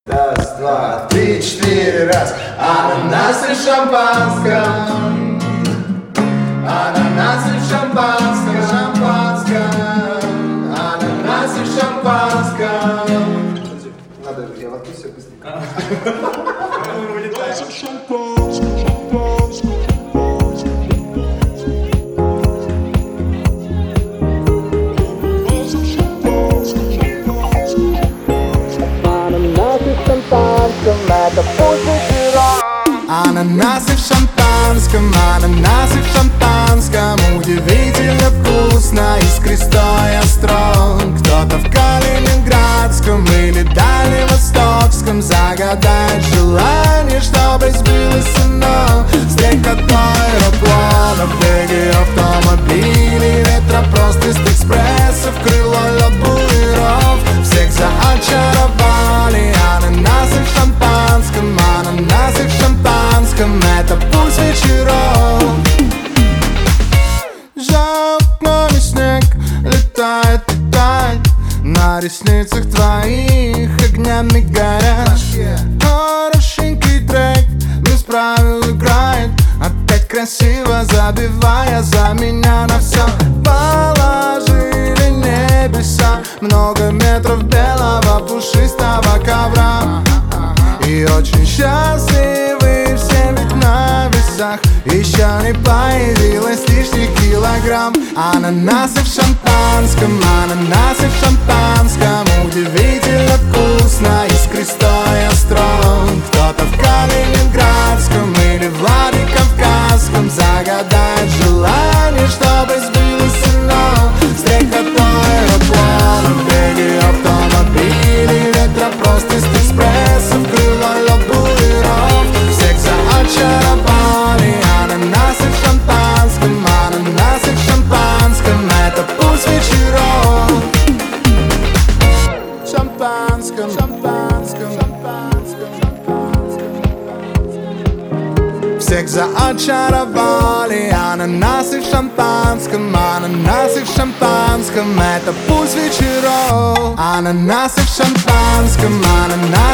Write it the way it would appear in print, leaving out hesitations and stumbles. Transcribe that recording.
Раз, два, три, четыре, раз. Ананасы в шампанском. Ананасы в шампанском, шампанском. Ананасы в шампанском. Надо, я воткну все быстренько. Это пусть вечером. Ананасы в шампанском, ананасы в шампанском. Удивительно вкусно из крестой остров. Кто-то в Калининградском или Дальневостокском загадает желание, чтобы сбылось оно. Стрекотной аэропланов, беги автомобилей, ретро просто из экспрессов, крыло лабуиров. Всех заочаровали ананасы в шампанском, ананасы в шампанском. Это пульс вечеров. За окнами снег летает, летает. На ресницах твоих огнями горят. Хорошенький трек без правил играет. Опять красиво забивая за меня на все. Положили небеса много метров белого пушистого ковра. И очень счастливы все ведь на весах. Еще не появилось лишних килограмм. Ананасы в шампанском, ананасы в шампанском. Удивительно вкусно из крестой остров. Кто-то в Калининградском или Владикавказском загадает желание, чтобы сбылось оно. Стрекотной аэроплан, беги автомобилей, ретро просто из экспрессов, крыло лабуиров. Всех заочаровали ананасы в шампанском, ананасы в шампанском. Это пульс вечеров. Шампанском, шампанском, шампанском, шампанском. Всех заочаровали ананасы в шампанском, ананасы в шампанском. Это пульс вечеров. Ананасы в шампанском, ананасы